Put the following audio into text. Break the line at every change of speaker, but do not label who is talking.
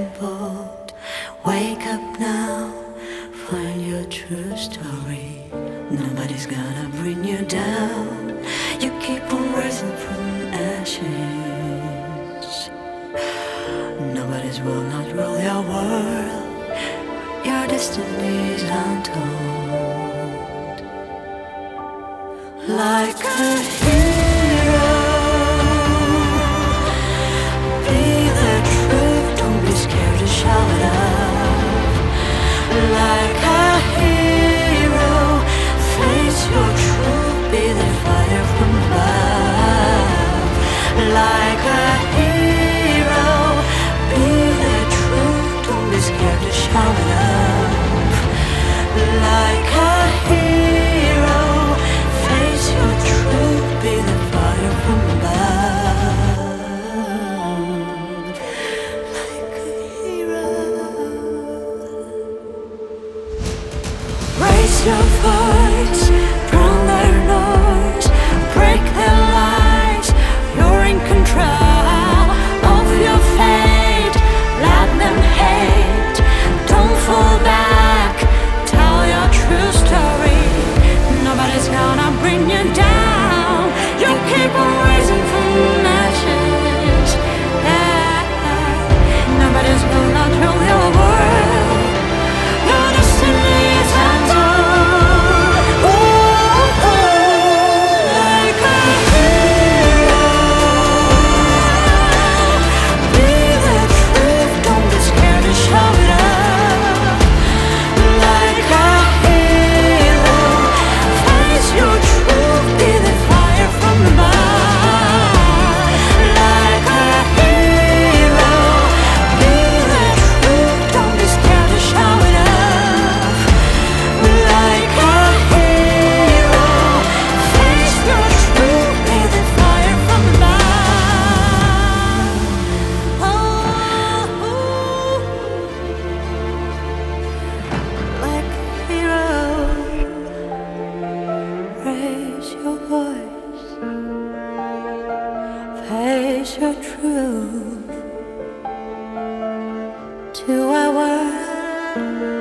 boat. Wake up now, find your true story. Nobody's gonna bring you down. You keep on rising from ashes. Nobody's will not rule your world. Your destiny is untold. Like a hero, be the truth, don't be scared to shout it out. Like a hero, face your truth, be the fire from above. Like a hero, be the truth, don't be scared to shout it out. Like a hero, face your truth, be the fire from above. Like a hero, raise your voice, drown their noise, break their lies. You're in control of your fate. Let them hate, don't fall back. Tell your true story. Nobody's gonna bring you down. You keep on rising from ashes. Yeah. Nobody's gonna rule your world. Your destiny is undone. Ooh, like a hero. Be the truth, don't be scared to show it up. Like a hero, face your truth, be the fire from above. Like a hero, be the truth, don't be scared to show it up. Like a hero, face your truth, be the fire from above. Like a hero, raise your voice, face your truth to our world.